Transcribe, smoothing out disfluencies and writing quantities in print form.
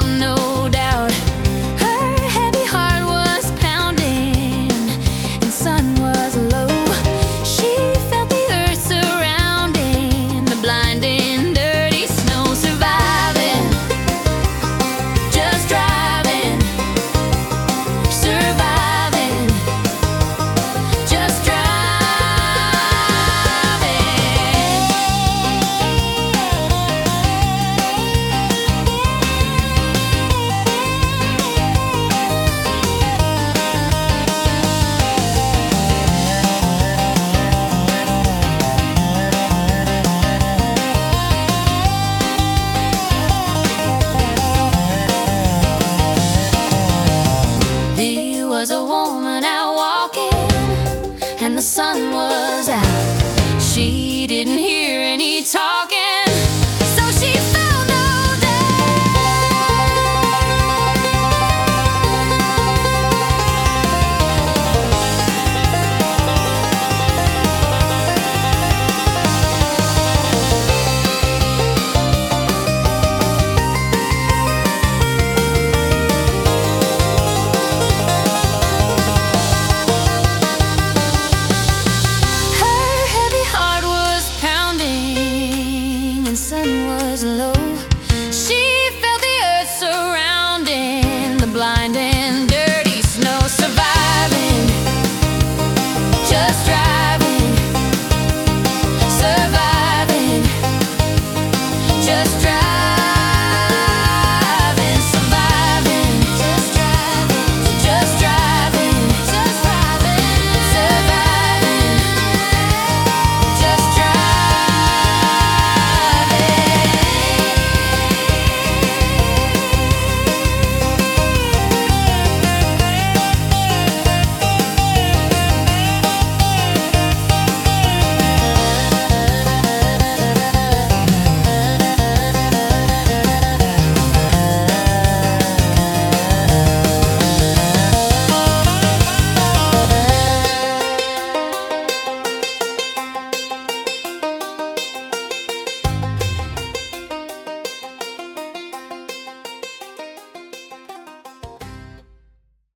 about no doubt. Her heavy heart was pounding and sun was low. She felt the earth surrounding, the blinding, dirty snow. Surviving, just driving. Surviving, just driving. There was a woman out walking, and the sun was out. She didn't hear